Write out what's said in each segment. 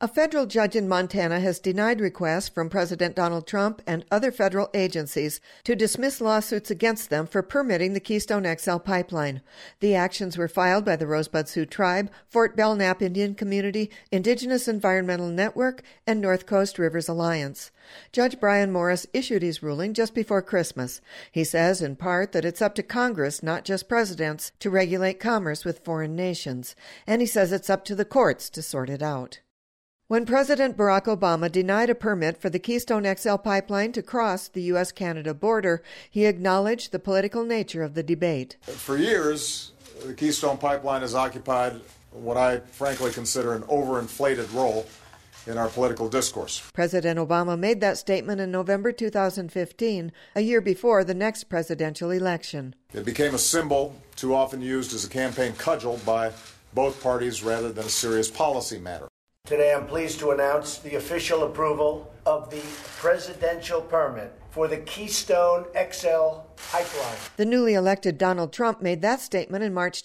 A federal judge in Montana has denied requests from President Donald Trump and other federal agencies to dismiss lawsuits against them for permitting the Keystone XL pipeline. The actions were filed by the Rosebud Sioux Tribe, Fort Belknap Indian Community, Indigenous Environmental Network, and North Coast Rivers Alliance. Judge Brian Morris issued his ruling just before Christmas. He says, in part, that it's up to Congress, not just presidents, to regulate commerce with foreign nations. And he says it's up to the courts to sort it out. When President Barack Obama denied a permit for the Keystone XL pipeline to cross the U.S.-Canada border, he acknowledged the political nature of the debate. For years, the Keystone pipeline has occupied what I frankly consider an overinflated role in our political discourse. President Obama made that statement in November 2015, a year before the next presidential election. It became a symbol too often used as a campaign cudgel by both parties rather than a serious policy matter. Today I'm pleased to announce the official approval of the presidential permit for the Keystone XL pipeline. The newly elected Donald Trump made that statement in March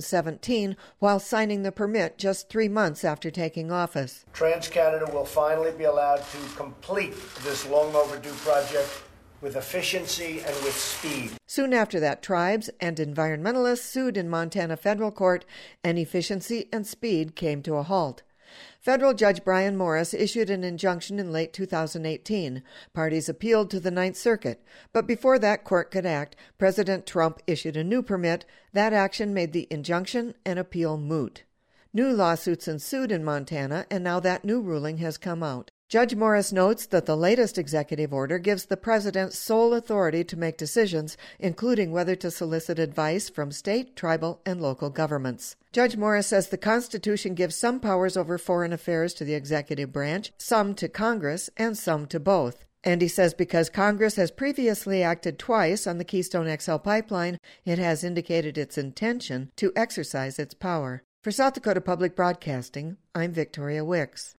2017 while signing the permit just 3 months after taking office. TransCanada will finally be allowed to complete this long overdue project with efficiency and with speed. Soon after that, tribes and environmentalists sued in Montana federal court, and efficiency and speed came to a halt. Federal Judge Brian Morris issued an injunction in late 2018. Parties appealed to the Ninth Circuit. But before that court could act, President Trump issued a new permit. That action made the injunction and appeal moot. New lawsuits ensued in Montana, and now that new ruling has come out. Judge Morris notes that the latest executive order gives the president sole authority to make decisions, including whether to solicit advice from state, tribal, and local governments. Judge Morris says the Constitution gives some powers over foreign affairs to the executive branch, some to Congress, and some to both. And he says because Congress has previously acted twice on the Keystone XL pipeline, it has indicated its intention to exercise its power. For South Dakota Public Broadcasting, I'm Victoria Wicks.